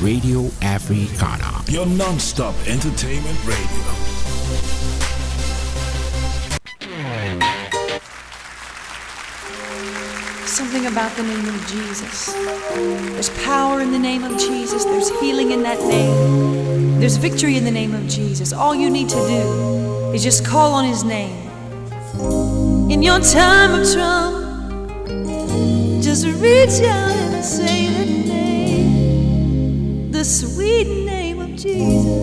Radio Africana. Your non-stop entertainment radio. Something about the name of Jesus. There's power in the name of Jesus. There's healing in that name. There's victory in the name of Jesus. All you need to do is just call on his name. In your time of trouble, just reach out and say the name, the sweet name of Jesus.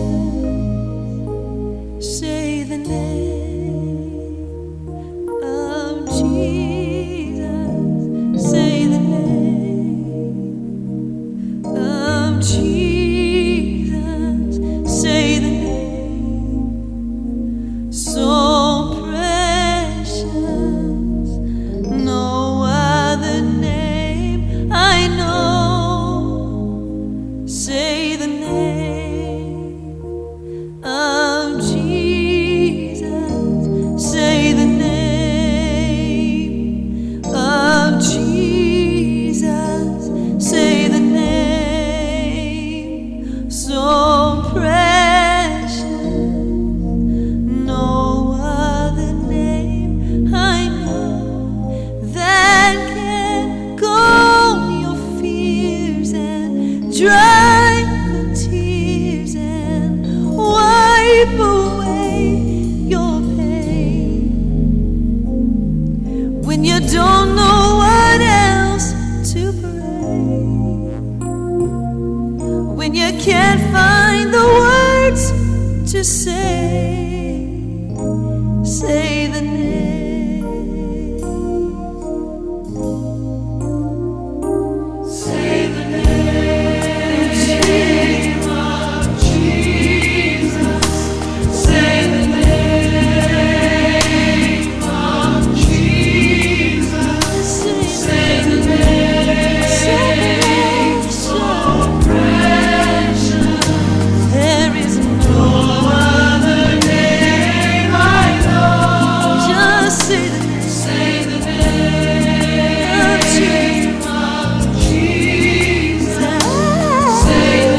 Say the name of Jesus. Say the name of Jesus. Say the name so precious. No other name I know. Say the name of Jesus. Say the name of Jesus. Say the name so precious. No other name I know that can calm your fears and dry the tears and wipe away your pain. When you don't know what else to pray, when you can't find the words to say the name. Say the name of Jesus. Say the name of Jesus. Say the name so precious. There is no other name I know. Just say the name. Say the name of Jesus. Say the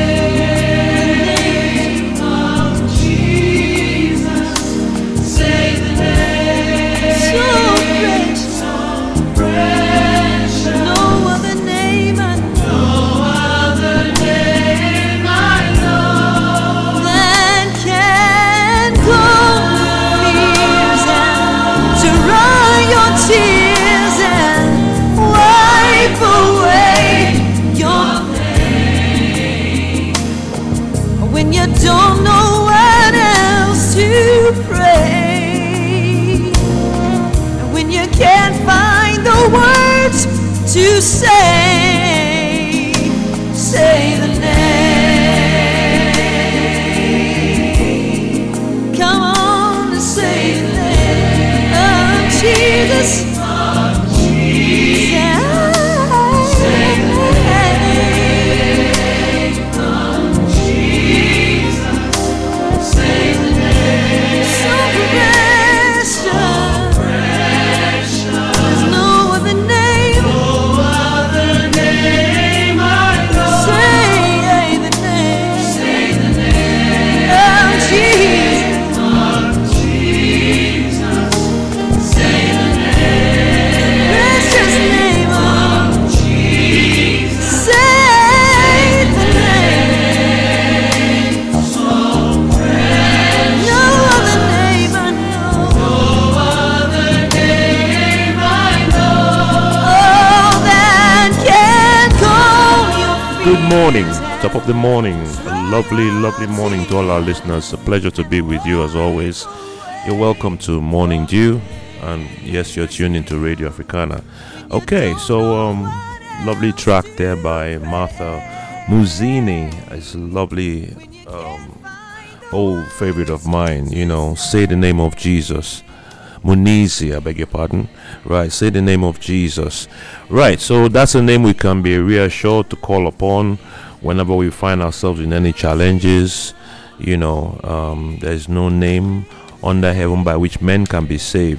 name of Jesus. Say the name so precious. No other name I know. No other name I know that can calm your fears and dry your tears and wipe away your pain. When you don't know what else to pray, when you can't find the words to say the name. Come on and say the name of Jesus. Say the name of Jesus. Say the name so precious. There's no other name. No other name I know. Say the name. Say the name of Jesus. Say the name. Precious name of Jesus. Say the name. So precious. No other name I know. No other name I know. Oh, that can calm your fears. Good morning, top of the morning. A lovely, lovely morning to all our listeners. A pleasure to be with you as always. You're welcome to Morning Dew, and yes, you're tuned into Radio Africana. Okay, so lovely track there by Martha Muzzini. It's a lovely old favorite of mine. You know, say the name of Jesus. Munizi, I beg your pardon. Right, say the name of Jesus. Right, so that's a name we can be reassured to call upon whenever we find ourselves in any challenges. You know, there is no name under heaven by which men can be saved.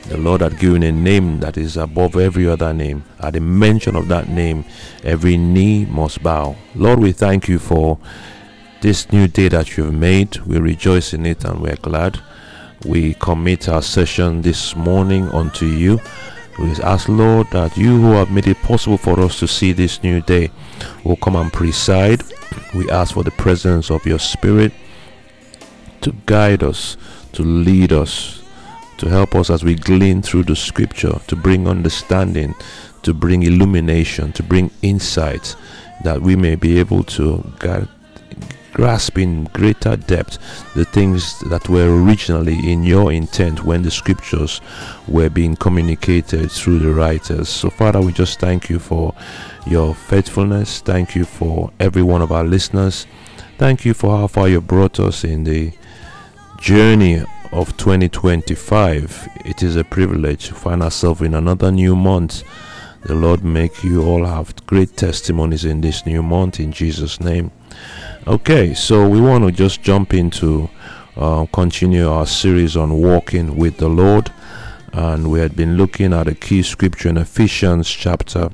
The Lord had given a name that is above every other name. At the mention of that name, every knee must bow. Lord, we thank you for this new day that you've made. We rejoice in it and we're glad. We commit our session this morning unto you. We ask, Lord, that you who have made it possible for us to see this new day will come and preside. We ask for the presence of your Spirit to guide us, to lead us, to help us as we glean through the scripture, to bring understanding, to bring illumination, to bring insight, that we may be able to grasp in greater depth the things that were originally in your intent when the scriptures were being communicated through the writers. So Father, we just thank you for your faithfulness. Thank you for every one of our listeners. Thank you for how far you brought us in the journey of 2025. It is a privilege to find ourselves in another new month. The Lord make you all have great testimonies in this new month, in Jesus' name. Okay, so we want to just jump into continue our series on walking with the Lord, and we had been looking at a key scripture in Ephesians chapter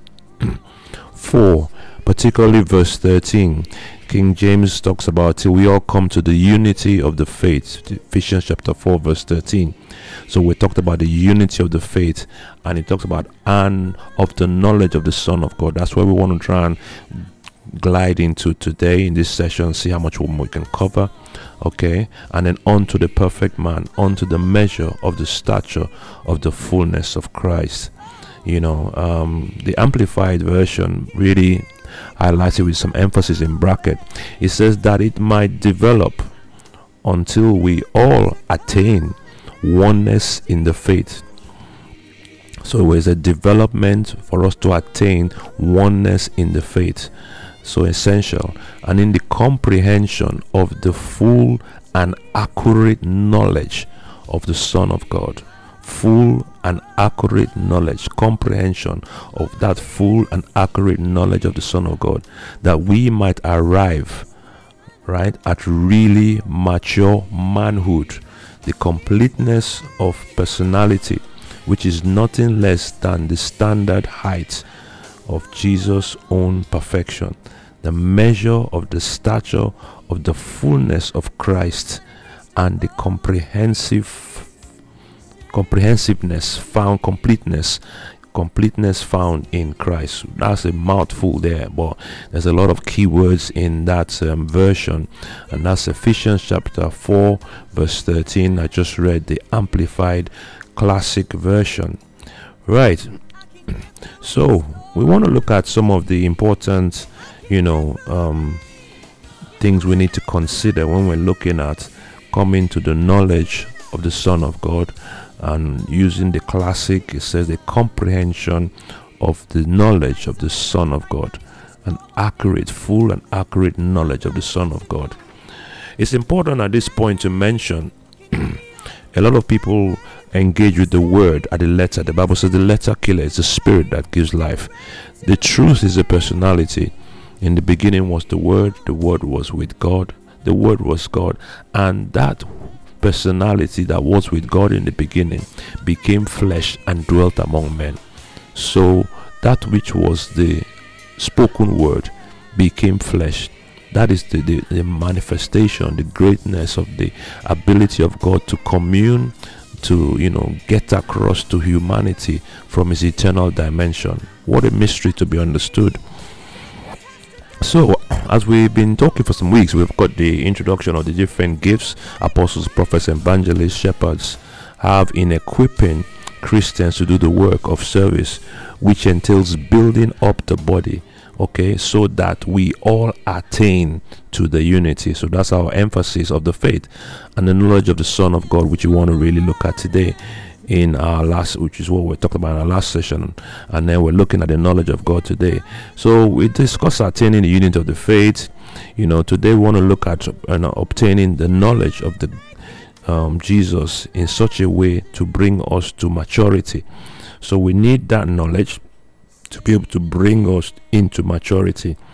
4, particularly verse 13. King James talks about till we all come to the unity of the faith. Ephesians chapter 4 verse 13. So we talked about the unity of the faith, and it talks about and of the knowledge of the Son of God. That's where we want to try and glide into today in this session, see how much we can cover. Okay, and then on to the perfect man, on to the measure of the stature of the fullness of Christ. You know, the amplified version really highlights it with some emphasis in bracket. It says that it might develop until we all attain oneness in the faith. So it was a development for us to attain oneness in the faith. So essential. And in the comprehension of the full and accurate knowledge of the Son of God. Full and accurate knowledge, comprehension of that full and accurate knowledge of the Son of God, that we might arrive, right, at really mature manhood, the completeness of personality, which is nothing less than the standard height of Jesus' own perfection, the measure of the stature of the fullness of Christ, and the comprehensiveness found, completeness found in Christ. That's a mouthful there, but there's a lot of key words in that version, and that's Ephesians chapter 4 verse 13. I just read the amplified classic version. Right, so we want to look at some of the important things we need to consider when we're looking at coming to the knowledge of the Son of God. And using the classic, it says the comprehension of the knowledge of the Son of God, an accurate, full and accurate knowledge of the Son of God. It's important at this point to mention a lot of people engage with the word at the letter. The Bible says the letter killer is the spirit that gives life. The truth is a personality. In the beginning was the Word was with God, the Word was God, and that personality that was with God in the beginning became flesh and dwelt among men. So that which was the spoken word became flesh. That is the manifestation, the greatness of the ability of God to commune, to get across to humanity from his eternal dimension. What a mystery to be understood. So, as we've been talking for some weeks, we've got the introduction of the different gifts apostles, prophets, evangelists, shepherds have in equipping Christians to do the work of service, which entails building up the body, okay, so that we all attain to the unity. So that's our emphasis of the faith and the knowledge of the Son of God, which we want to really look at today in our last, which is what we talked about in our last session, and then we're looking at the knowledge of God today. So we discussed attaining the unity of the faith. Today we want to look at obtaining the knowledge of the Jesus in such a way to bring us to maturity. So we need that knowledge to be able to bring us into maturity.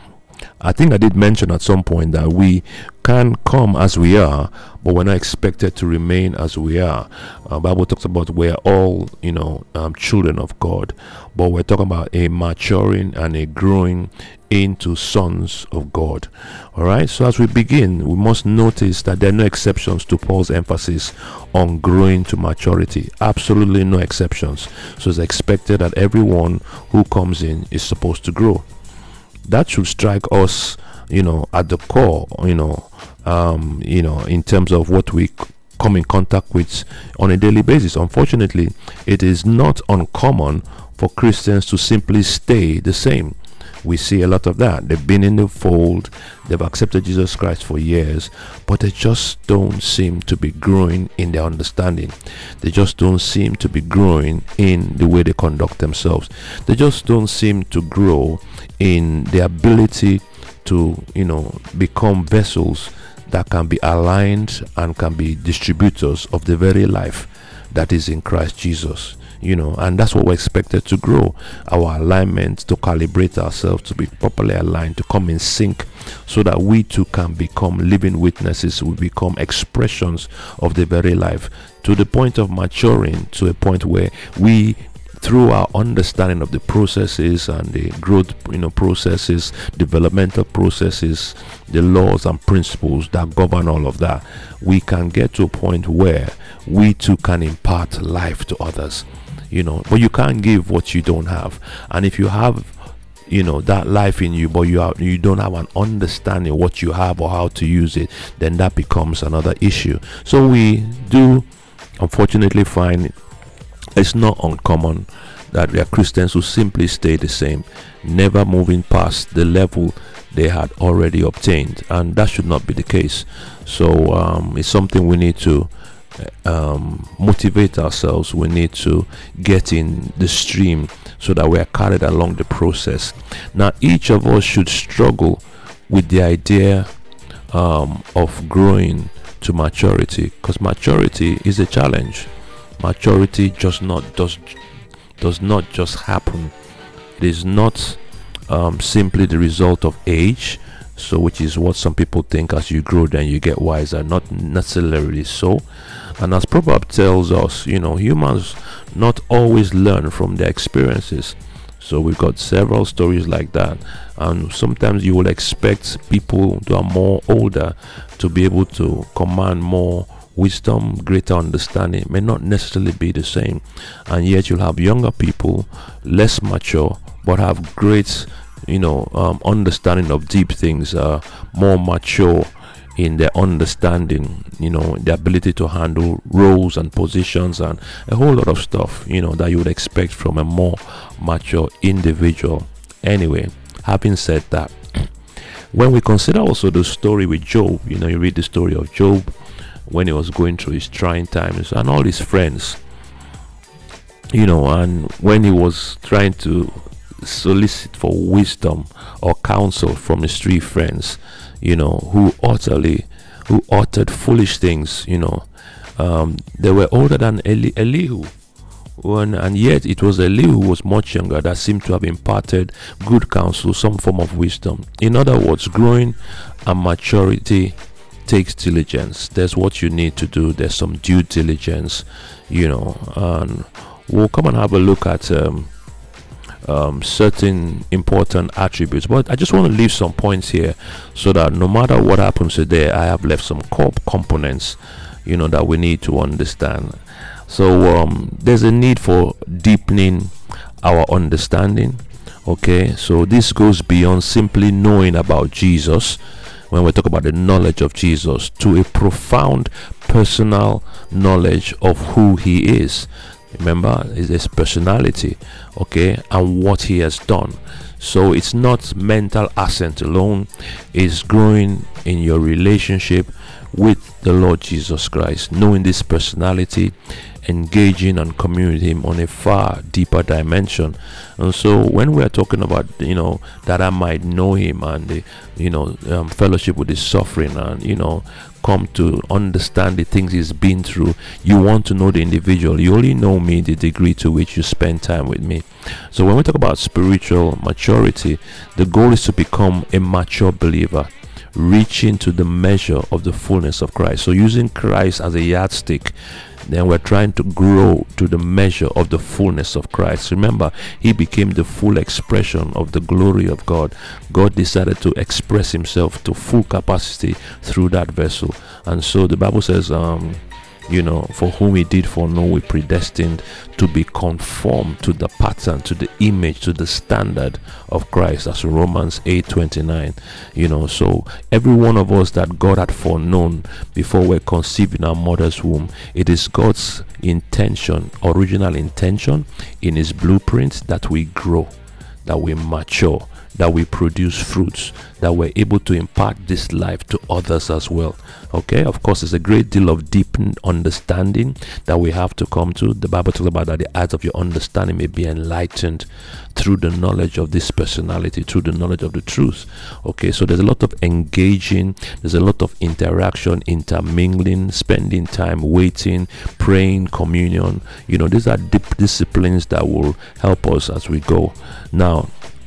I think I did mention at some point that we can come as we are, but we're not expected to remain as we are. Bible talks about we're all, children of God, but we're talking about a maturing and a growing into sons of God. All right. So as we begin, we must notice that there are no exceptions to Paul's emphasis on growing to maturity. Absolutely no exceptions. So it's expected that everyone who comes in is supposed to grow. That should strike us, at the core, in terms of what we come in contact with on a daily basis. Unfortunately, it is not uncommon for Christians to simply stay the same. We see a lot of that. They've been in the fold, they've accepted Jesus Christ for years, but they just don't seem to be growing in their understanding. They just don't seem to be growing in the way they conduct themselves. They just don't seem to grow in the ability to, become vessels that can be aligned and can be distributors of the very life that is in Christ Jesus. And that's what we're expected to grow, our alignment, to calibrate ourselves, to be properly aligned, to come in sync, so that we too can become living witnesses. We become expressions of the very life, to the point of maturing, to a point where we, through our understanding of the processes and the growth processes, developmental processes, the laws and principles that govern all of that, we can get to a point where we too can impart life to others. But you can't give what you don't have. And if you have that life in you, but you don't have an understanding of what you have or how to use it, then that becomes another issue. So we do unfortunately find it's not uncommon that there are Christians who simply stay the same, never moving past the level they had already obtained, and that should not be the case. So it's something we need to motivate ourselves. We need to get in the stream so that we are carried along the process. Now, each of us should struggle with the idea of growing to maturity, because maturity is a challenge. Maturity does not just happen. It is not simply the result of age, so which is what some people think, as you grow then you get wiser. Not necessarily so. And as Proverbs tells us, humans not always learn from their experiences. So we've got several stories like that, and sometimes you will expect people who are more older to be able to command more wisdom, greater understanding. It may not necessarily be the same, and yet you'll have younger people, less mature, but have great understanding of deep things, more mature in their understanding, the ability to handle roles and positions and a whole lot of stuff, that you would expect from a more mature individual. Anyway, having said that, when we consider also the story with Job, you read the story of Job when he was going through his trying times, and all his friends, and when he was trying to solicit for wisdom or counsel from his three friends, who uttered foolish things. They were older than Elihu, and yet it was Elihu who was much younger that seemed to have imparted good counsel, some form of wisdom. In other words, growing and maturity takes diligence. There's what you need to do. There's some due diligence, and we'll come and have a look at certain important attributes, but I just want to leave some points here so that no matter what happens today, I have left some core components that we need to understand. So there's a need for deepening our understanding. Okay, so this goes beyond simply knowing about Jesus, when we talk about the knowledge of Jesus, to a profound personal knowledge of who he is. Remember, it's his personality, okay, and what he has done. So it's not mental assent alone, it's growing in your relationship with the Lord Jesus Christ, knowing this personality, engaging and communing with him on a far deeper dimension. And so when we are talking about that I might know him, and the fellowship with his suffering, and come to understand the things he's been through. You want to know the individual. You only know me the degree to which you spend time with me. So when we talk about spiritual maturity, the goal is to become a mature believer, reaching to the measure of the fullness of Christ. So using Christ as a yardstick, then we're trying to grow to the measure of the fullness of Christ. Remember, he became the full expression of the glory of God. God decided to express himself to full capacity through that vessel. And so the Bible says, for whom he did foreknow, we predestined to be conformed to the pattern, to the image, to the standard of Christ. That's Romans 8:29. So every one of us that God had foreknown before we're conceived in our mother's womb, it is God's intention, original intention in his blueprint, that we grow, that we mature, that we produce fruits, that we're able to impart this life to others as well. Okay, of course, there's a great deal of deep understanding that we have to come to. The Bible talks about that the eyes of your understanding may be enlightened through the knowledge of this personality, through the knowledge of the truth. Okay, so there's a lot of engaging, there's a lot of interaction, intermingling, spending time, waiting, praying, communion. These are deep disciplines that will help us as we go. Now,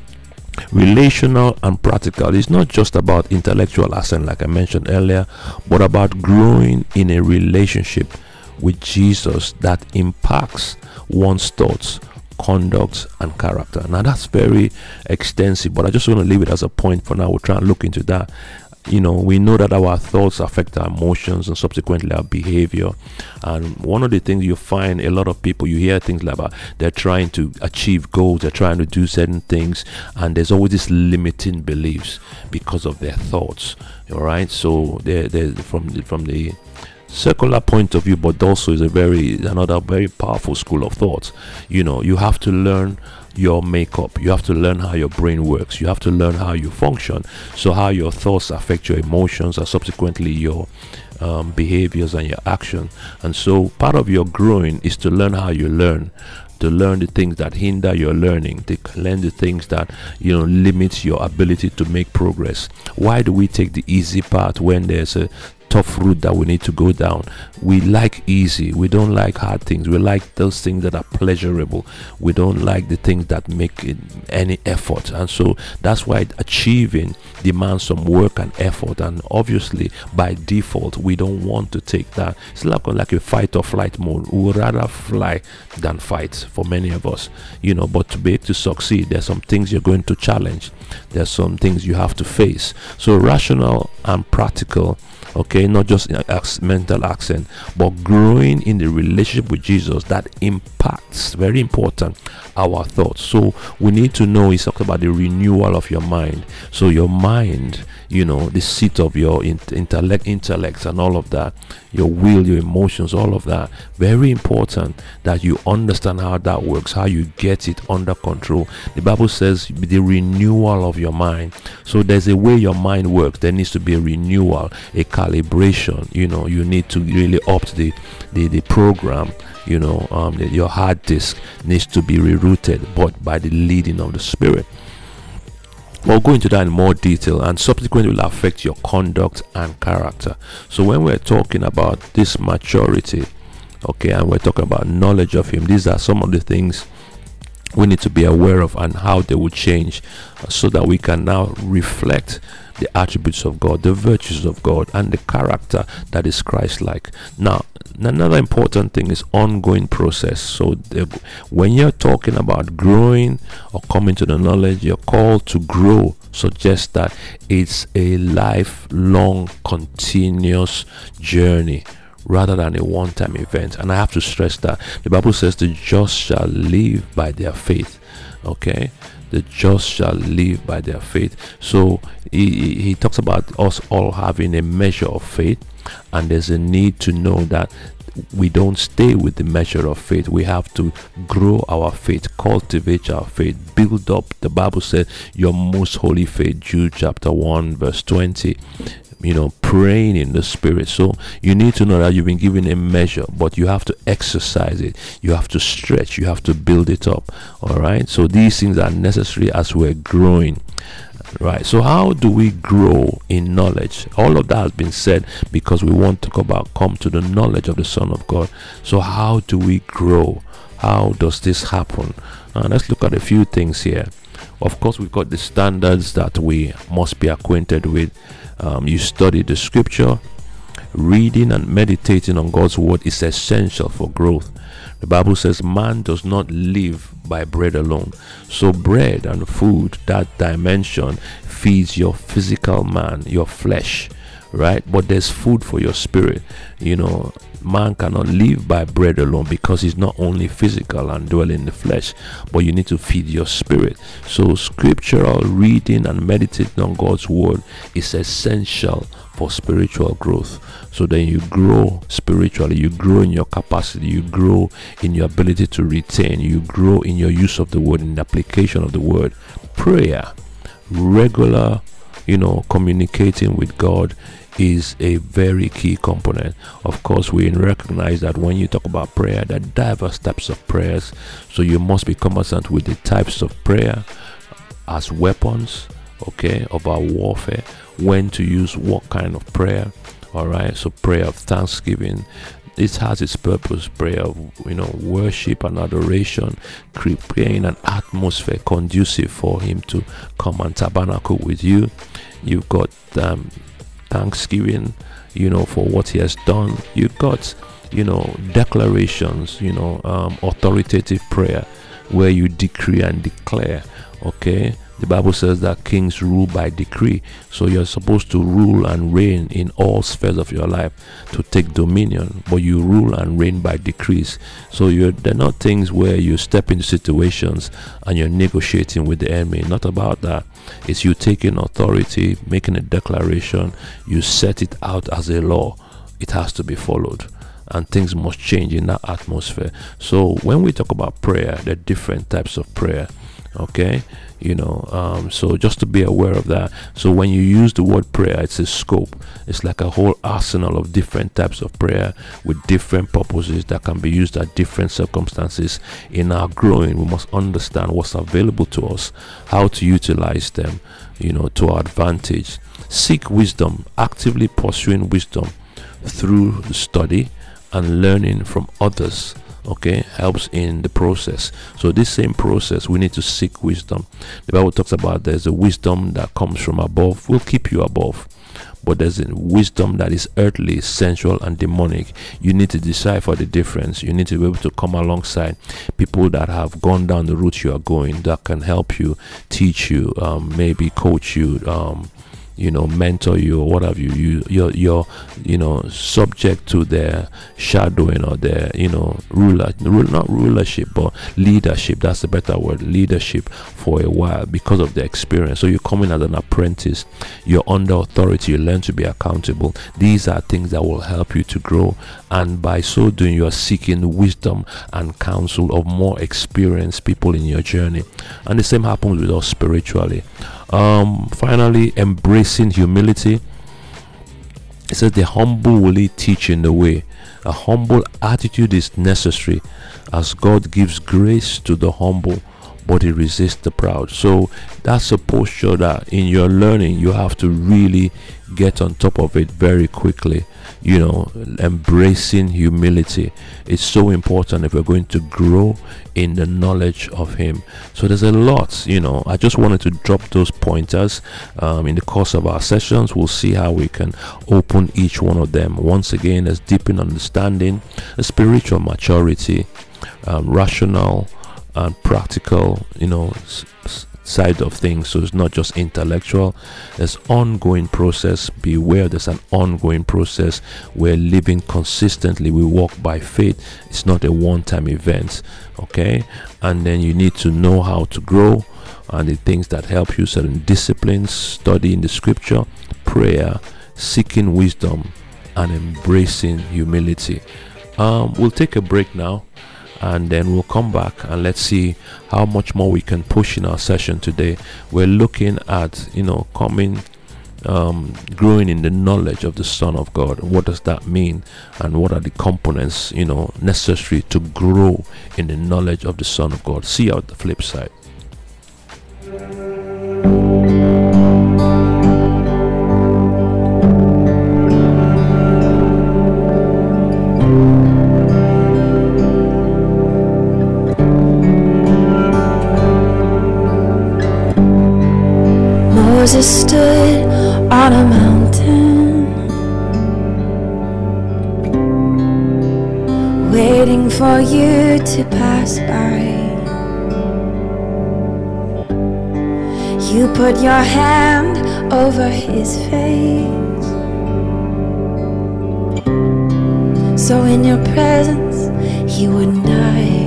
relational and practical is not just about intellectual assent, like I mentioned earlier, but about growing in a relationship with Jesus that impacts one's thoughts, conduct, and character. Now that's very extensive, but I just want to leave it as a point for now. We'll try and look into that. We know that our thoughts affect our emotions and subsequently our behavior. And one of the things you find, a lot of people, you hear things like they're trying to achieve goals, they're trying to do certain things, and there's always this limiting beliefs because of their thoughts. All right, so they're from the secular point of view, but also is another very powerful school of thought. You have to learn your makeup. You have to learn how your brain works. You have to learn how you function. So how your thoughts affect your emotions and subsequently your behaviors and your action. And so part of your growing is to learn how you learn, to learn the things that hinder your learning, to learn the things that limit your ability to make progress. Why do we take the easy path when there's a tough route that we need to go down? We like easy. We don't like hard things. We like those things that are pleasurable. We don't like the things that make any effort. And so that's why achieving demands some work and effort. And obviously, by default, we don't want to take that. It's like a fight or flight mode. We would rather fly than fight for many of us. But to be able to succeed, there's some things you're going to challenge. There's some things you have to face. So rational and practical, okay, not just mental accent, but growing in the relationship with Jesus that impacts, very important, our thoughts. So we need to know, he's talking about the renewal of your mind. So your mind, the seat of your intellect and all of that, your will, your emotions, all of that, very important that you understand how that works, how you get it under control. The Bible says the renewal of your mind. So there's a way your mind works. There needs to be a renewal, a calibration. You need to really opt the program. Your hard disk needs to be rerouted, but by the leading of the Spirit. We'll go into that in more detail, and subsequently will affect your conduct and character. So when we're talking about this maturity, okay, and we're talking about knowledge of him, these are some of the things we need to be aware of and how they will change, so that we can now reflect the attributes of God, the virtues of God, and the character that is Christ-like. Now, another important thing is ongoing process. So when you're talking about growing or coming to the knowledge, your call to grow suggests that it's a lifelong, continuous journey rather than a one-time event. And I have to stress that the Bible says the just shall live by their faith. Okay, the just shall live by their faith. So he talks about us all having a measure of faith, and there's a need to know that we don't stay with the measure of faith. We have to grow our faith, cultivate our faith, build up. The Bible says your most holy faith, Jude chapter 1 verse 20, praying in the Spirit. So you need to know that you've been given a measure, but you have to exercise it. You have to stretch. You have to build it up. All right. So these things are necessary as we're growing. Right. So how do we grow in knowledge? All of that has been said because we want to come to the knowledge of the Son of God. So how do we grow? How does this happen? Let's look at a few things here. Of course, we've got the standards that we must be acquainted with. You study the scripture. Reading and meditating on God's word is essential for growth. The Bible says man does not live by bread alone. So bread and food, that dimension, feeds your physical man, your flesh, right? But there's food for your spirit. Man cannot live by bread alone because he's not only physical and dwell in the flesh, but you need to feed your spirit. So scriptural reading and meditating on God's word is essential for spiritual growth. So then you grow spiritually, you grow in your capacity, you grow in your ability to retain, you grow in your use of the word, in the application of the word. Prayer, regular, communicating with God is a very key component. Of course, we recognize that when you talk about prayer, there are diverse types of prayers. So you must be conversant with the types of prayer as weapons, of our warfare, when to use what kind of prayer. All right. So prayer of thanksgiving, this has its purpose. Prayer of worship and adoration, creating an atmosphere conducive for him to come and tabernacle with you. You've got thanksgiving, for what he has done. You've got, declarations, authoritative prayer where you decree and declare. The Bible says that kings rule by decree. So you're supposed to rule and reign in all spheres of your life, to take dominion, but you rule and reign by decrees. So they're not things where you step into situations and you're negotiating with the enemy. Not about that. It's you taking authority, making a declaration, you set it out as a law. It has to be followed, and things must change in that atmosphere. So when we talk about prayer, there are different types of prayer. So just to be aware of that. So when you use the word prayer, it's a scope. It's like a whole arsenal of different types of prayer with different purposes that can be used at different circumstances. In our growing, we must understand what's available to us, how to utilize them, to our advantage. Seek wisdom, actively pursuing wisdom through study and learning from others. Helps in the process. So this same process, we need to seek wisdom. The Bible talks about there's a wisdom that comes from above, will keep you above. But there's a wisdom that is earthly, sensual, and demonic. You need to decipher the difference. You need to be able to come alongside people that have gone down the route you are going, that can help you, teach you, maybe coach you, mentor you, or what have you. You're subject to their shadowing or their not rulership but leadership. That's a better word, leadership, for a while because of the experience. So you come in as an apprentice, you're under authority, you learn to be accountable. These are things that will help you to grow, and by so doing you are seeking wisdom and counsel of more experienced people in your journey. And the same happens with us spiritually. Finally, embracing humility. It says the humble will he teach in the way. A humble attitude is necessary, as God gives grace to the humble, but he resists the proud. So that's a posture that in your learning you have to really get on top of it very quickly. Embracing humility is so important if we're going to grow in the knowledge of him. So there's a lot. I just wanted to drop those pointers. In the course of our sessions, we'll see how we can open each one of them. Once again, there's deepened understanding, a spiritual maturity, rational and practical, side of things. So it's not just intellectual. There's ongoing process. Beware, there's an ongoing process. We're living consistently. We walk by faith. It's not a one-time event. And then you need to know how to grow, and the things that help you, certain disciplines, studying the scripture, prayer, seeking wisdom, and embracing humility. We'll take a break now, and then we'll come back and let's see how much more we can push in our session today. We're looking at growing in the knowledge of the Son of God. What does that mean, and what are the components necessary to grow in the knowledge of the Son of God? See you at the flip side. Moses stood on a mountain, waiting for you to pass by. You put your hand over his face, so in your presence he wouldn't die.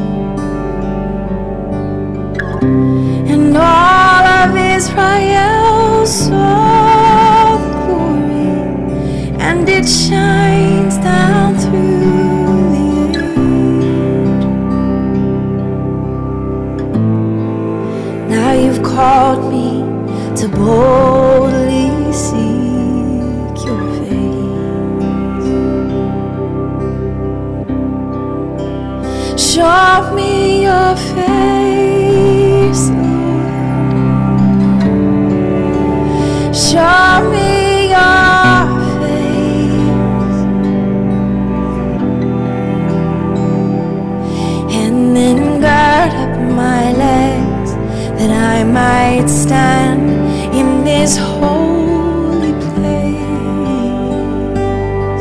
And all of Israel saw the glory, and it shines down through the age. Now you've called me to boldly seek your face. Show me your face, Lord. Show me your face, and then gird up my legs that I might stand in this holy place.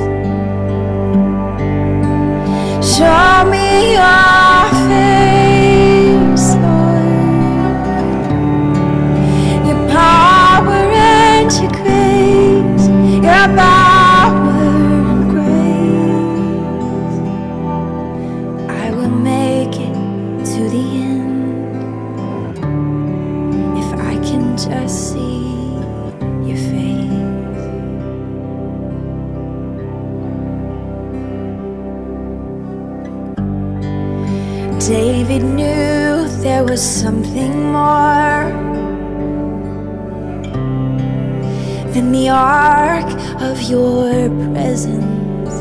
Show me your face, Lord. Your power and your grace, your power and grace. I will make it to the end if I can just see your face. David knew there was something more than the ark of your presence.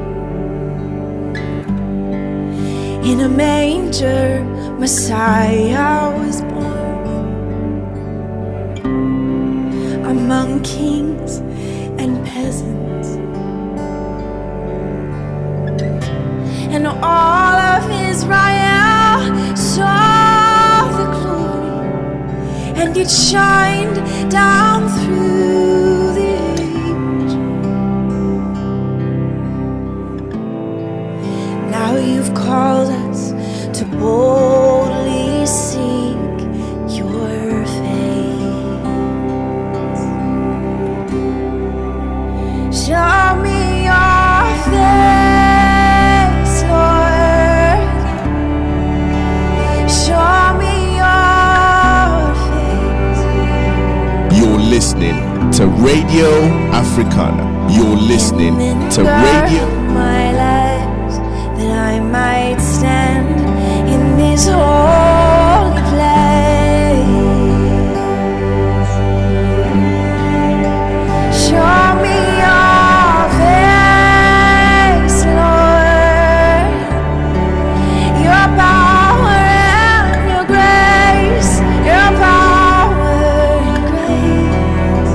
In a manger, Messiah was born among kings and peasants, and all of Israel saw the glory, and it shined down through the age. Now you've called us to boldly seek your face. Show me your face, Lord. Show me your face. You're listening to Radio Africana. You're listening to Radio. My legs that I might stand in this holy place. Show me your face, Lord. Your power and your grace, your power and grace.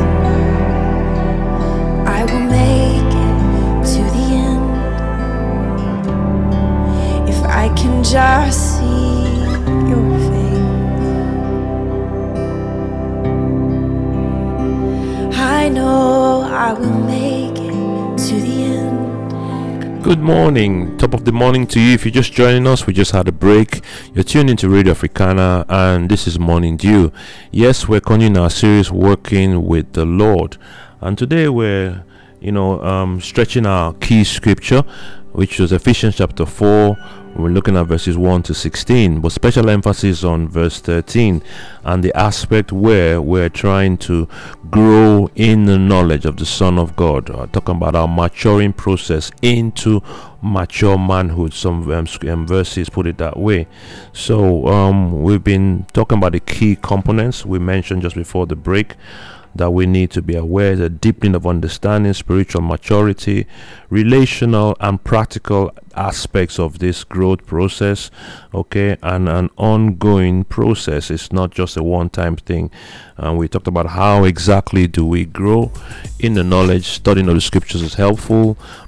I will make it to the end if I can just see your face. I know I will make it to the end. Good morning, top of the morning to you. If you're just joining us, we just had a break. You're tuned into Radio Africana, and this is Morning Dew. Yes, we're continuing our series, Working with the Lord, and today we're stretching our key scripture, which was Ephesians chapter 4. We're looking at verses 1 to 16, but special emphasis on verse 13 and the aspect where we're trying to grow in the knowledge of the Son of God. Talking about our maturing process into mature manhood. Some verses put it that way. So we've been talking about the key components we mentioned just before the break that we need to be aware: the deepening of understanding, spiritual maturity, relational and practical aspects of this growth process, okay, and an ongoing process. It's not just a one-time thing. And we talked about how exactly do we grow in the knowledge. Studying of the scriptures is helpful,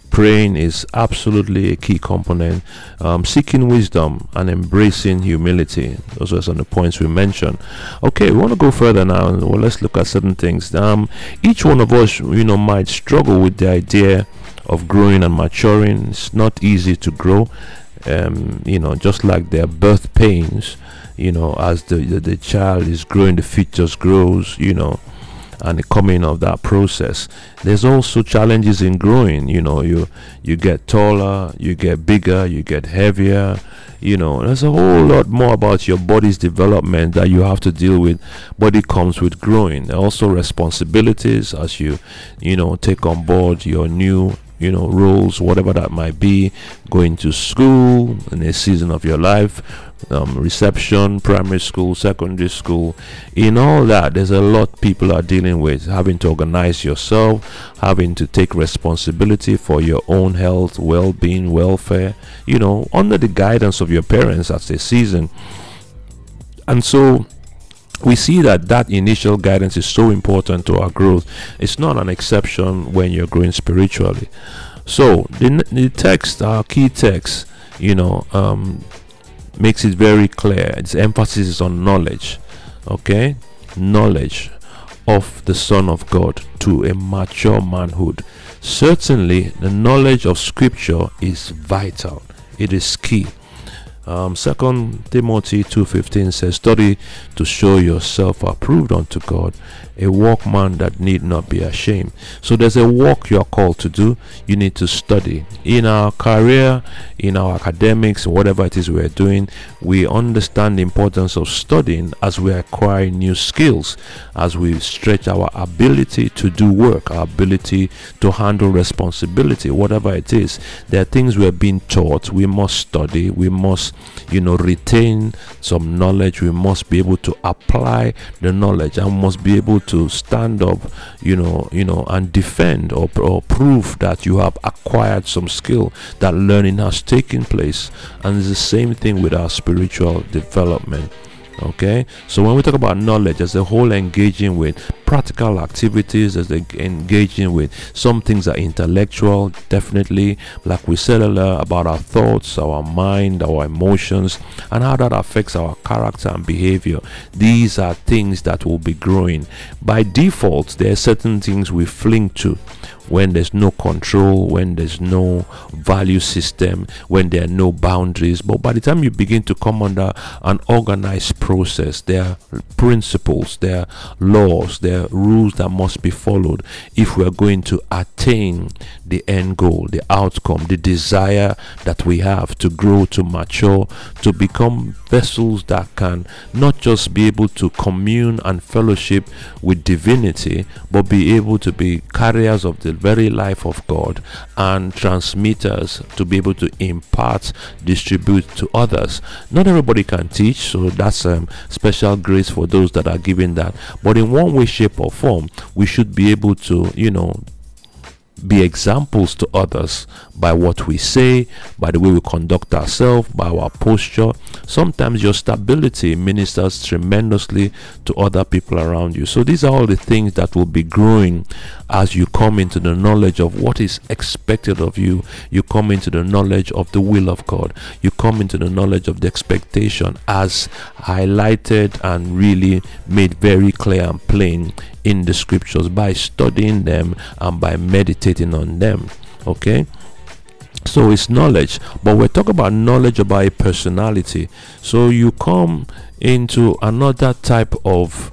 Praying is absolutely a key component. Seeking wisdom and embracing humility. Those are some of the points we mentioned. Okay, we want to go further now. Well, let's look at certain things. Each one of us, might struggle with the idea of growing and maturing. It's not easy to grow. Just like their birth pains, as the child is growing, the fetus grows, and the coming of that process. There's also challenges in growing. You get taller, you get bigger, you get heavier. There's a whole lot more about your body's development that you have to deal with, but it comes with growing. There are also responsibilities as you take on board your new roles, whatever that might be, going to school in a season of your life, reception, primary school, secondary school. In all that, there's a lot people are dealing with, having to organize yourself, having to take responsibility for your own health, well-being, welfare, under the guidance of your parents as a season. And so we see that initial guidance is so important to our growth. It's not an exception when you're growing spiritually. So the text, our key text, makes it very clear. Its emphasis is on knowledge. Okay, knowledge of the Son of God to a mature manhood. Certainly, the knowledge of Scripture is vital. It is key. 2 Timothy 2:15 says, "Study to show yourself approved unto God, a workman that need not be ashamed." So there's a work you're called to do. You need to study. In our career, in our academics, whatever it is we're doing, we understand the importance of studying as we acquire new skills, as we stretch our ability to do work, our ability to handle responsibility, whatever it is. There are things we're being taught. We must study. We must retain some knowledge. We must be able to apply the knowledge, and must be able to stand up and defend or prove that you have acquired some skill, that learning has taken place. And it's the same thing with our spiritual development. Okay, so when we talk about knowledge as a whole, engaging with practical activities, as engaging with some things are intellectual, definitely, like we said earlier, about our thoughts, our mind, our emotions, and how that affects our character and behavior. These are things that will be growing. By default, there are certain things we fling to when there's no control, when there's no value system, when there are no boundaries. But by the time you begin to come under an organized process, there are principles, there are laws, there are rules that must be followed if we're going to attain the end goal, the outcome, the desire that we have to grow, to mature, to become vessels that can not just be able to commune and fellowship with divinity, but be able to be carriers of the very life of God and transmitters to be able to impart, distribute to others. Not everybody can teach, so that's special grace for those that are given that. But in one way, shape, or form, we should be able to, be examples to others by what we say, by the way we conduct ourselves, by our posture. Sometimes your stability ministers tremendously to other people around you. So these are all the things that will be growing as you come into the knowledge of what is expected of you. You come into the knowledge of the will of God. You come into the knowledge of the expectation as highlighted and really made very clear and plain in the scriptures by studying them and by meditating on them. Okay, so it's knowledge, but we're talking about knowledge about a personality. So you come into another type of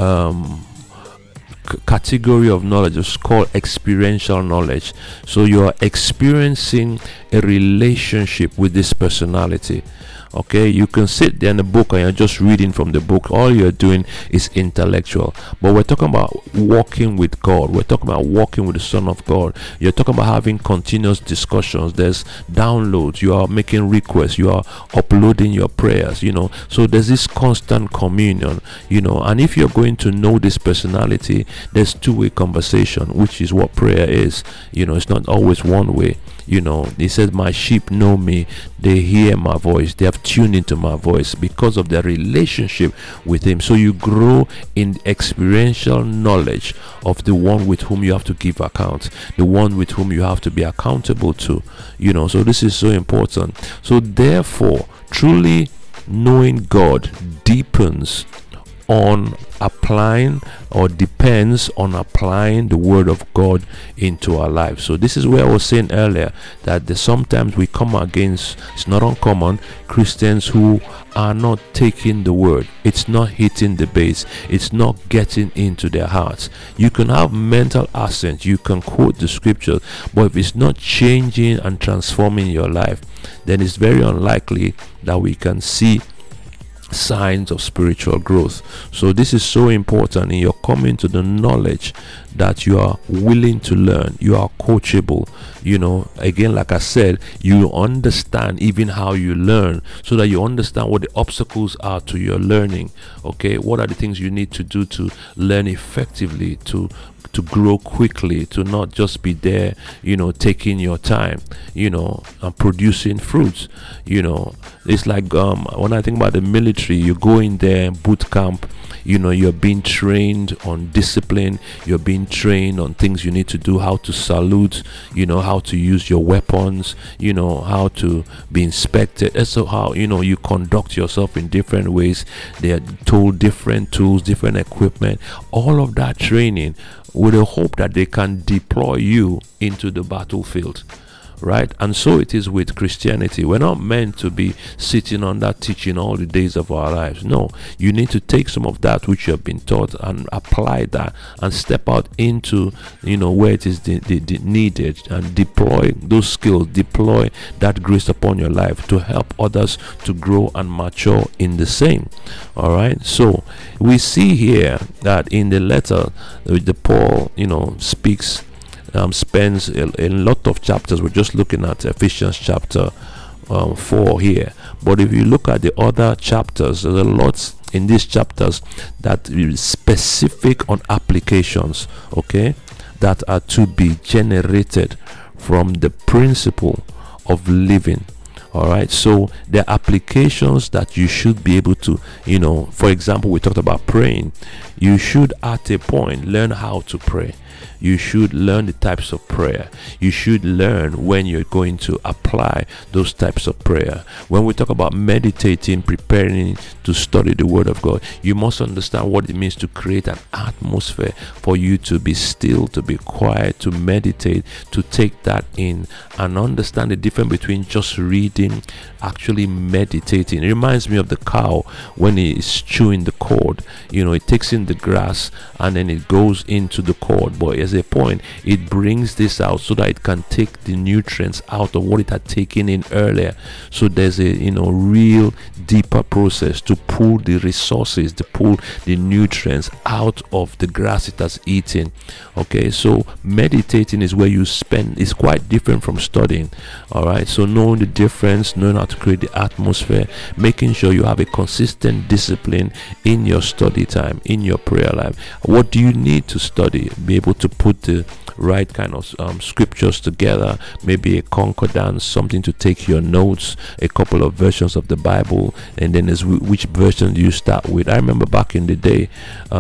category of knowledge. It's called experiential knowledge. So you are experiencing a relationship with this personality. Okay, you can sit there in the book and you're just reading from the book. All you're doing is intellectual. But we're talking about walking with God. We're talking about walking with the Son of God. You're talking about having continuous discussions. There's downloads. You are making requests. You are uploading your prayers. So there's this constant communion. And if you're going to know this personality, there's two-way conversation, which is what prayer is. It's not always one way. He said, "My sheep know me, they hear my voice, they have tune into my voice, because of their relationship with him. So you grow in experiential knowledge of the one with whom you have to give account, the one with whom you have to be accountable to, so this is so important. So therefore, truly knowing God deepens on applying, or depends on applying, the word of God into our lives. So this is where I was saying earlier that sometimes we come against, it's not uncommon, Christians who are not taking the word. It's not hitting the base, it's not getting into their hearts. You can have mental assent, you can quote the scriptures, but if it's not changing and transforming your life, then it's very unlikely that we can see signs of spiritual growth. So this is so important in your coming to the knowledge that you are willing to learn, you are coachable. Again, like I said, you understand even how you learn, so that you understand what the obstacles are to your learning. Okay, what are the things you need to do to learn effectively, to grow quickly, to not just be there, taking your time, and producing fruits. It's like when I think about the military, you go in there, boot camp, you're being trained on discipline, you're being trained on things you need to do, how to salute, how to use your weapons, how to be inspected. That's how you conduct yourself in different ways. They are told different tools, different equipment, all of that training, with a hope that they can deploy you into the battlefield. Right? And so it is with Christianity. We're not meant to be sitting on that teaching all the days of our lives. No, you need to take some of that which you have been taught and apply that, and step out into where it is needed, and deploy those skills, deploy that grace upon your life to help others to grow and mature in the same. All right, so we see here that in the letter the Paul speaks, spends a lot of chapters. We're just looking at Ephesians chapter 4 here, but if you look at the other chapters, there's a lot in these chapters that is specific on applications, okay, that are to be generated from the principle of living. All right, so there are applications that you should be able to, for example, we talked about praying. You should at a point learn how to pray. You should learn the types of prayer. You should learn when you're going to apply those types of prayer. When we talk about meditating, preparing to study the word of God, you must understand what it means to create an atmosphere for you to be still, to be quiet, to meditate, to take that in and understand the difference between just reading, actually meditating. It reminds me of the cow when it is chewing the cord. It takes in the grass and then it goes into the cord, but as a point it brings this out so that it can take the nutrients out of what it had taken in earlier. So there's a real deeper process to pull the resources, to pull the nutrients out of the grass it has eaten. Okay, so meditating is where you spend, is quite different from studying. All right, so knowing the difference, knowing how to create the atmosphere, making sure you have a consistent discipline in your study time, in your prayer life. What do you need to study? Be able to put the right kind of scriptures together, maybe a concordance, something to take your notes, a couple of versions of the Bible, and then is which version do you start with. I remember back in the day,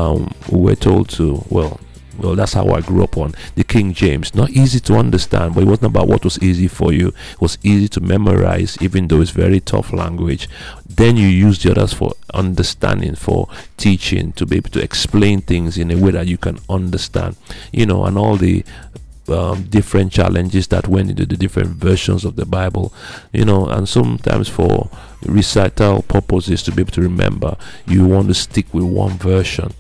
we were told to, well, that's how I grew up on the King James. Not easy to understand, but it wasn't about what was easy for you. It was easy to memorize, even though it's very tough language. Then you use the others for understanding, for teaching, to be able to explain things in a way that you can understand, and all the different challenges that went into the different versions of the Bible, and sometimes for recital purposes, to be able to remember, you want to stick with one version.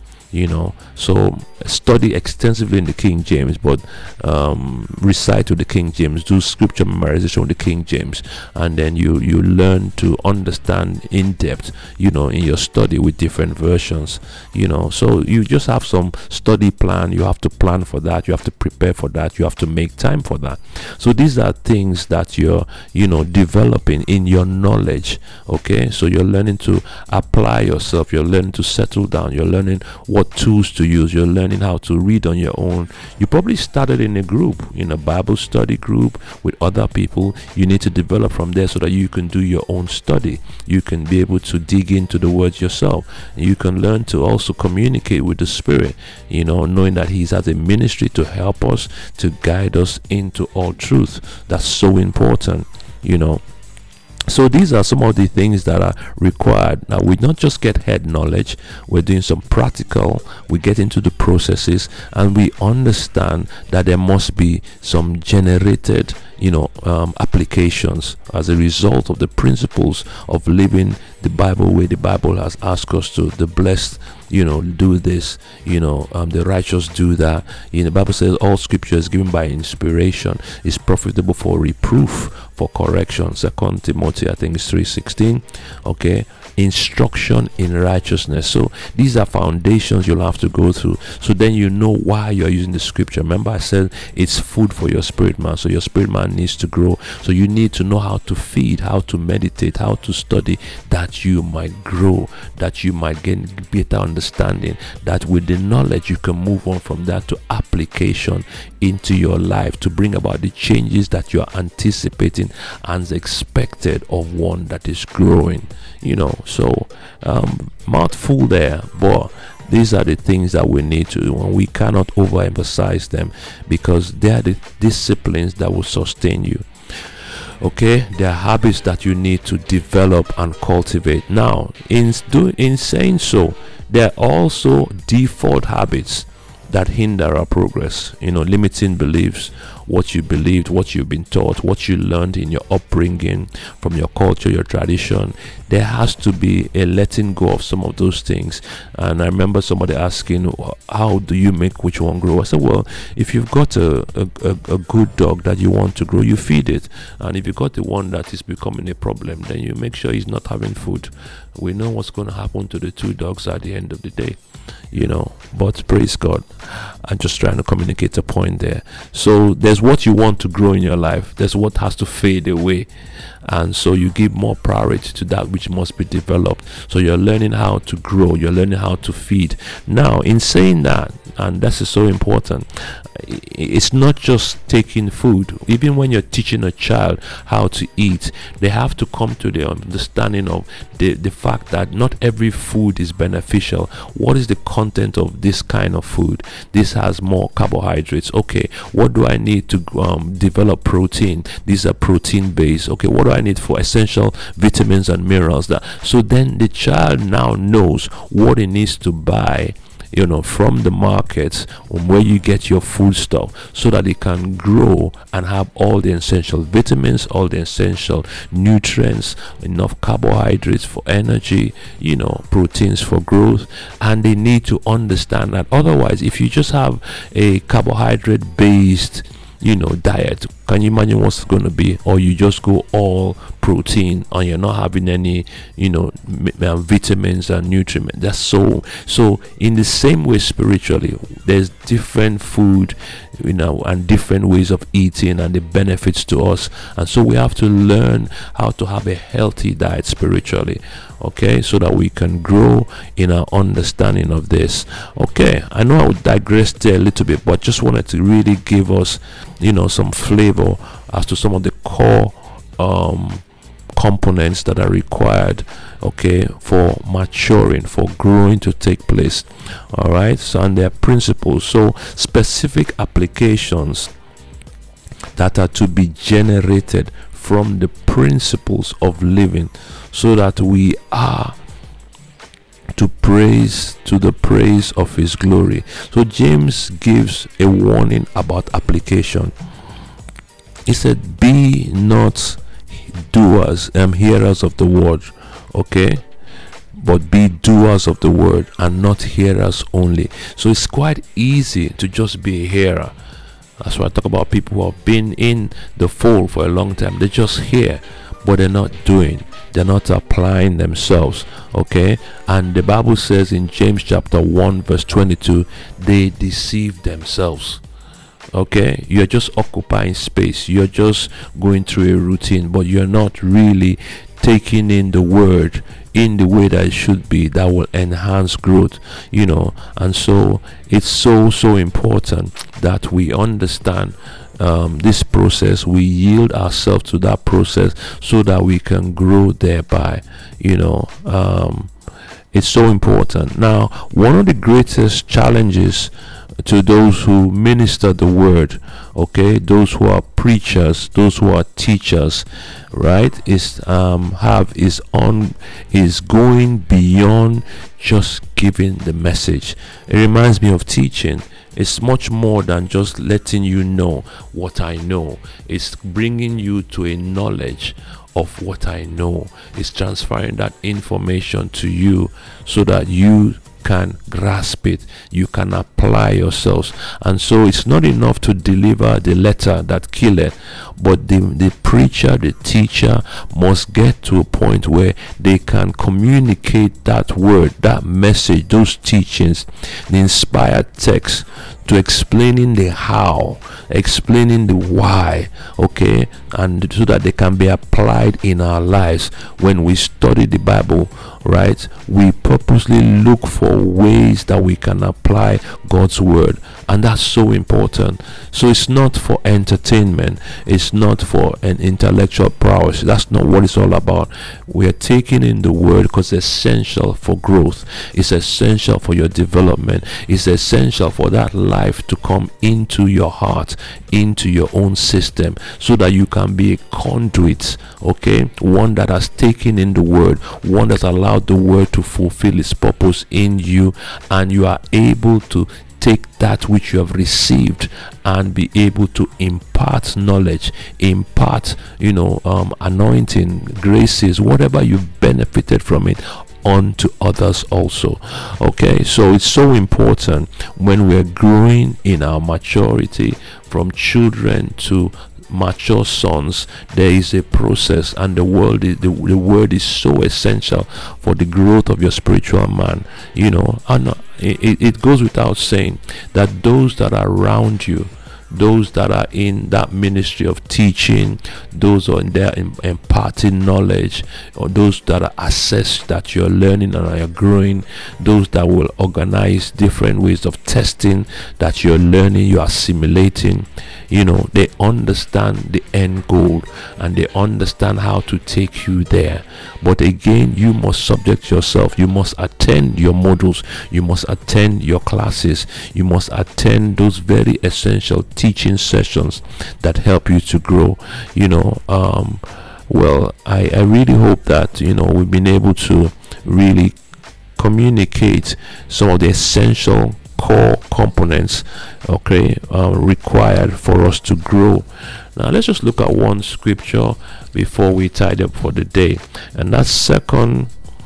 So study extensively in the King James, but recite with the King James, do scripture memorization with the King James, and then you learn to understand in depth, in your study with different versions, so you just have some study plan. You have to plan for that, you have to prepare for that, you have to make time for that. So these are things that you're developing in your knowledge. Okay, so you're learning to apply yourself, you're learning to settle down, you're learning what what tools to use. You're learning how to read on your own. You probably started in a group, in a Bible study group with other people. You need to develop from there so that you can do your own study. You can be able to dig into the words yourself. You can learn to also communicate with the Spirit, knowing that He has a ministry to help us, to guide us into all truth. That's so important, So these are some of the things that are required. Now, we not just get head knowledge, we're doing some practical, we get into the processes, and we understand that there must be some generated applications as a result of the principles of living the Bible way the Bible has asked us to. The blessed do this, the righteous do that. The Bible says all scripture is given by inspiration, is profitable for reproof, for correction. 2 Timothy, I think it's 3:16. Okay, instruction in righteousness. So these are foundations you'll have to go through. So then you know why you're using the scripture. Remember, I said it's food for your spirit man. So your spirit man needs to grow. So you need to know how to feed, how to meditate, how to study, that you might grow, that you might get better understanding, that with the knowledge you can move on from that to application into your life to bring about the changes that you are anticipating and expected of one that is growing. So mouthful there, but these are the things that we need to do, and we cannot overemphasize them because they are the disciplines that will sustain you. Okay, there are habits that you need to develop and cultivate. Now, in saying so, there are also default habits that hinder our progress. Limiting beliefs, what you believed, what you've been taught, what you learned in your upbringing, from your culture, your tradition. There has to be a letting go of some of those things. And I remember somebody asking, how do you make which one grow? I said, well, if you've got a good dog that you want to grow, you feed it. And if you've got the one that is becoming a problem, then you make sure he's not having food. We know what's going to happen to the two dogs at the end of the day, but praise God. I'm just trying to communicate a point there. So there's what you want to grow in your life, there's what has to fade away, and so you give more priority to that which must be developed. So you're learning how to grow, you're learning how to feed. Now, in saying that, and this is so important, it's not just taking food. Even when you're teaching a child how to eat, they have to come to the understanding of the fact that not every food is beneficial. What is the content of this kind of food? This has more carbohydrates. Okay, what do I need to develop protein? These are protein based. Okay, what do I need for essential vitamins and minerals? So then the child now knows what he needs to buy from the markets, where you get your food stuff, so that it can grow and have all the essential vitamins, all the essential nutrients, enough carbohydrates for energy, proteins for growth. And they need to understand that otherwise, if you just have a carbohydrate based diet, can you imagine what's going to be? Or you just go all protein and you're not having any vitamins and nutrients. That's so in the same way spiritually, there's different food and different ways of eating and the benefits to us, and so we have to learn how to have a healthy diet spiritually, okay, so that we can grow in our understanding of this. Okay, I know I would digress there a little bit, but just wanted to really give us some flavor as to some of the core components that are required, okay, for maturing, for growing to take place. All right, so and there are principles, so specific applications that are to be generated from the principles of living, so that we are to the praise of his glory. So James gives a warning about application. He said, be not doers hearers of the word, okay, but be doers of the word and not hearers only. So it's quite easy to just be a hearer. That's why I talk about people who have been in the fold for a long time. They just hear, but they're not doing, they're not applying themselves, okay. And the Bible says in James chapter 1 verse 22, they deceive themselves. Okay, you're just occupying space, you're just going through a routine, but you're not really taking in the word, in the way that it should be, that will enhance growth, and so it's so important that we understand this process. We yield ourselves to that process so that we can grow thereby. It's so important. Now, one of the greatest challenges to those who minister the word, those who are preachers, those who are teachers, right, is going beyond just giving the message. It reminds me of teaching. It's much more than just letting you know what I know. It's bringing you to a knowledge of what I know. It's transferring that information to you so that you can grasp it, you can apply yourselves. And so it's not enough to deliver the letter that killeth, but the preacher, the teacher must get to a point where they can communicate that word, that message, those teachings, the inspired text, to explaining the how, explaining the why, and so that they can be applied in our lives. When we study the Bible, right, we purposely look for ways that we can apply God's word, and that's so important. So it's not for entertainment, it's not for an intellectual prowess. That's not what it's all about. We are taking in the word because it's essential for growth, it's essential for your development, it's essential for that life to come into your heart, into your own system, so that you can be a conduit, one that has taken in the word, one that's allowed the word to fulfill its purpose in you, and you are able to take that which you have received and be able to impart knowledge, impart anointing, graces, whatever you've benefited from it, unto others also. So it's so important when we're growing in our maturity from children to mature sons. There is a process, and the word is so essential for the growth of your spiritual man. And it goes without saying that those that are around you, those that are in that ministry of teaching, those who are in there imparting knowledge, or those that are assessed that you're learning and you're growing, those that will organize different ways of testing that you're learning, you're assimilating, they understand the end goal and they understand how to take you there. But again, you must subject yourself. You must attend your modules, you must attend your classes, you must attend those very essential teaching sessions that help you to grow. I really hope that we've been able to really communicate some of the essential core components required for us to grow. Now let's just look at one scripture before we tidy up for the day, and that's second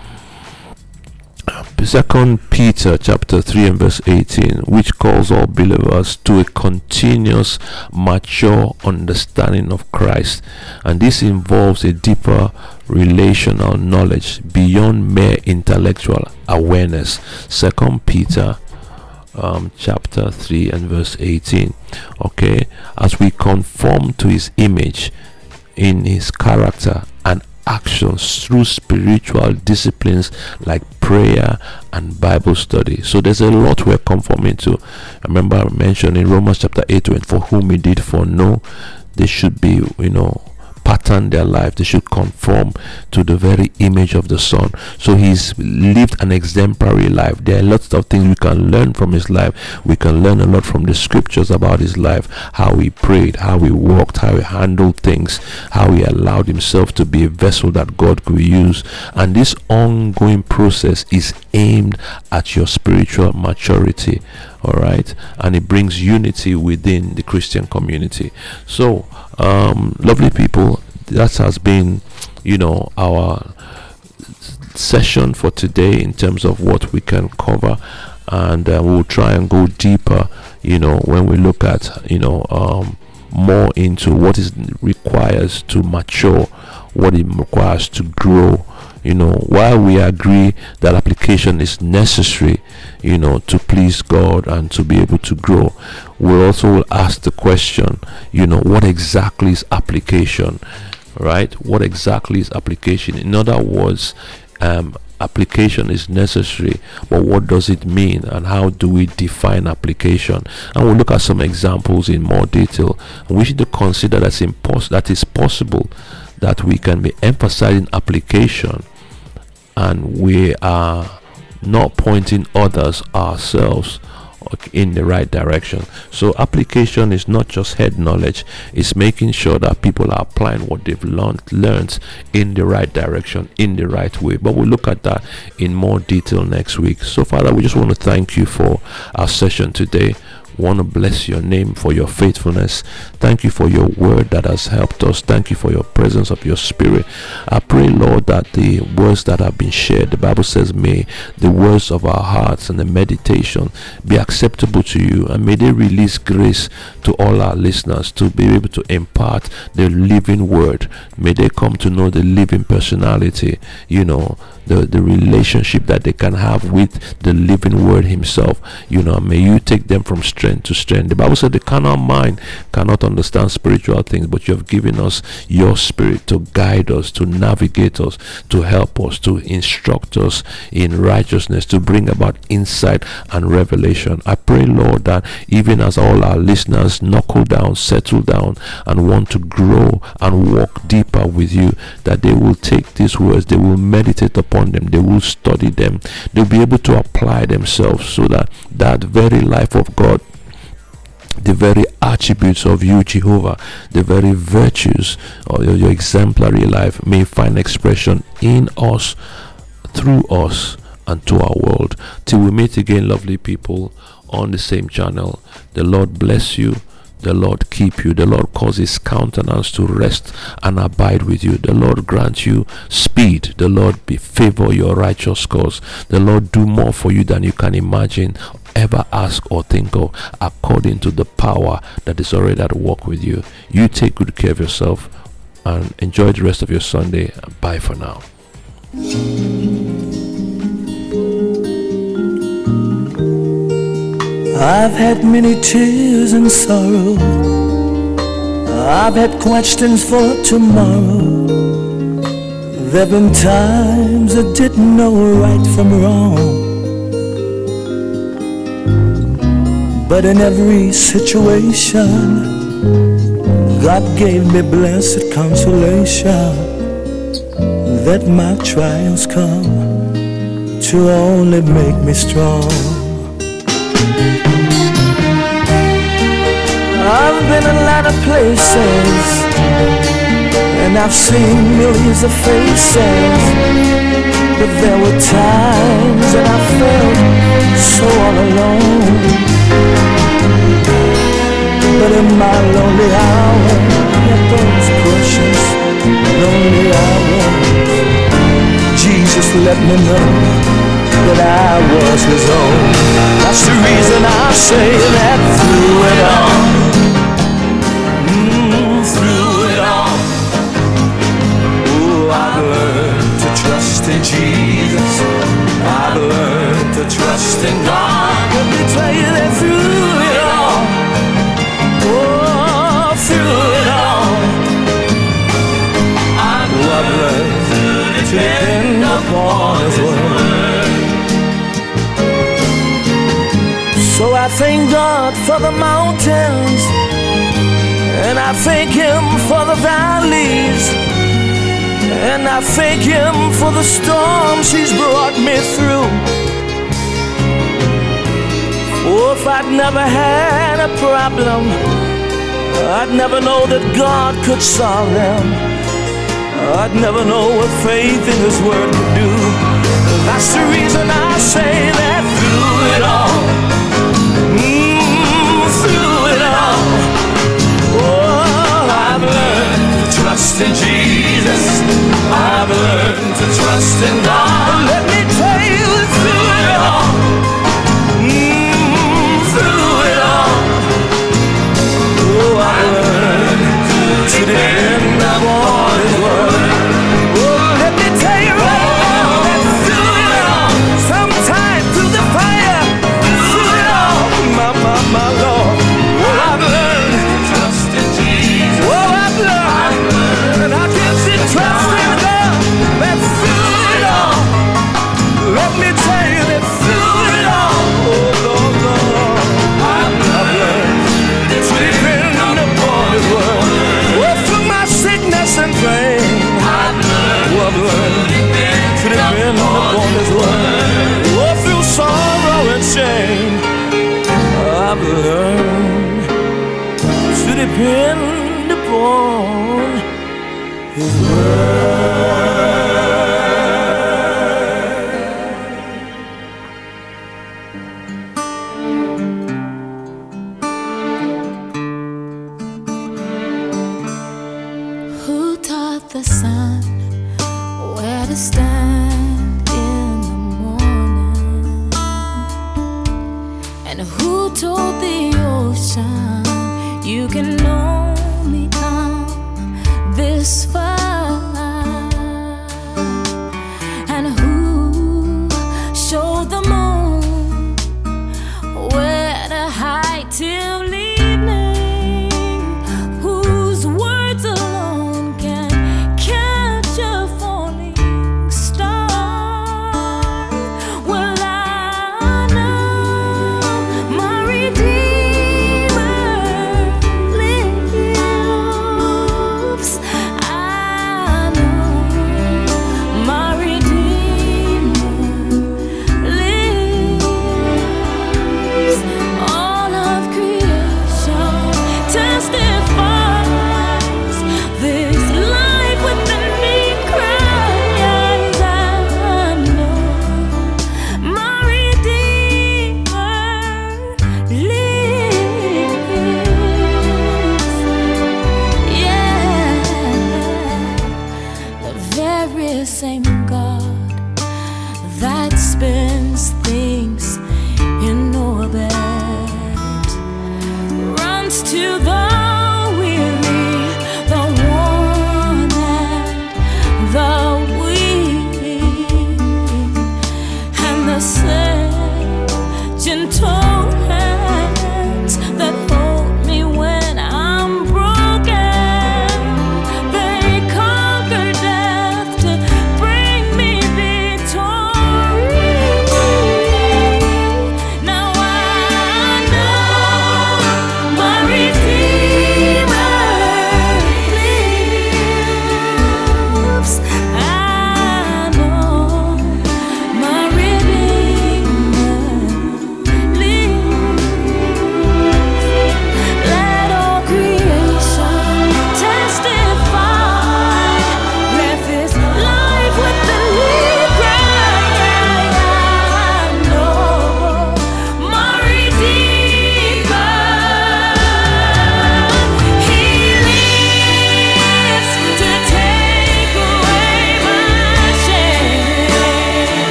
Peter chapter 3 and verse 18, which calls all believers to a continuous mature understanding of Christ. And this involves a deeper relational knowledge beyond mere intellectual awareness. Second Peter chapter 3 and verse 18. As we conform to his image in his character and actions through spiritual disciplines like prayer and Bible study. So there's a lot we're conforming to. I remember I mentioned in Romans chapter 8, and for whom he did foreknow, they should be pattern their life, they should conform to the very image of the Son. So he's lived an exemplary life. There are lots of things we can learn from his life. We can learn a lot from the scriptures about his life, how he prayed, how he walked, how he handled things, how he allowed himself to be a vessel that God could use. And this ongoing process is aimed at your spiritual maturity, alright, and it brings unity within the Christian community. So lovely people, that has been our session for today in terms of what we can cover, and we'll try and go deeper when we look at more into what it requires to mature, what it requires to grow. While we agree that application is necessary, to please God and to be able to grow, we also will ask the question, what exactly is application, right? What exactly is application? In other words, application is necessary, but what does it mean and how do we define application? And we'll look at some examples in more detail. And we should consider that it's possible that we can be emphasizing application and we are not pointing others, ourselves, in the right direction. So application is not just head knowledge, it's making sure that people are applying what they've learned in the right direction, in the right way. But we'll look at that in more detail next week. So Father, we just want to thank you for our session today. Want to bless your name for your faithfulness. Thank you for your word that has helped us. Thank you for your presence of your spirit. I pray, Lord, that the words that have been shared, the Bible says, may the words of our hearts and the meditation be acceptable to you, and may they release grace to all our listeners to be able to impart the living word. May they come to know the living personality, the relationship that they can have with the living word himself. May you take them from strength to strength. The Bible said the carnal mind cannot understand spiritual things, but you have given us your spirit to guide us, to navigate us, to help us, to instruct us in righteousness, to bring about insight and revelation. I pray, Lord, that even as all our listeners knuckle down, settle down, and want to grow and walk deeper with you, that they will take these words, they will meditate upon them, they will study them, they'll be able to apply themselves, so that that very life of God, the very attributes of you, Jehovah, the very virtues of your exemplary life may find expression in us, through us, and to our world. Till we meet again, lovely people, on the same channel. The Lord bless you. The Lord keep you. The Lord cause his countenance to rest and abide with you. The Lord grant you speed. The Lord be favor your righteous cause. The Lord do more for you than you can imagine, ever ask or think of, according to the power that is already at work with you. You take good care of yourself and enjoy the rest of your Sunday. Bye for now. I've had many tears and sorrow. I've had questions for tomorrow. There've been times I didn't know right from wrong. But in every situation, God gave me blessed consolation, that my trials come to only make me strong. I've been a lot of places, and I've seen millions of faces, but there were times that I felt so all alone. But in my lonely hour, at those precious lonely hours, Jesus let me know that I was his own. That's the reason I say that through it all, through it all, oh, I've learned to trust in Jesus. I've learned to trust in God. Let me tell you that through it all, oh, through it all, I've learned to depend upon his word. So I thank God for the mountains, and I thank him for the valleys, and I thank him for the storms he's brought me through. Oh, if I'd never had a problem, I'd never know that God could solve them. I'd never know what faith in his word could do. That's the reason I say that through it all, through it all, oh, I've learned to trust in Jesus. I've learned to trust in God. Let me tell you, through it all, through it all, oh, I learned to depend upon his word. Oh, let me tell you right now, through it all, sometimes through the fire, learn to depend upon His word. Who taught the sun where to stand in the morning? And who told the ocean you can only come this far? And who showed the moon where to hide till evening? Whose words alone can catch a falling star? Well, I know my Redeemer lives. I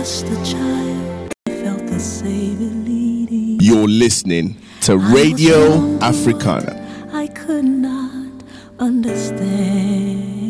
just a child, I felt the Savior leading. You're listening to Radio Africana. I could not understand.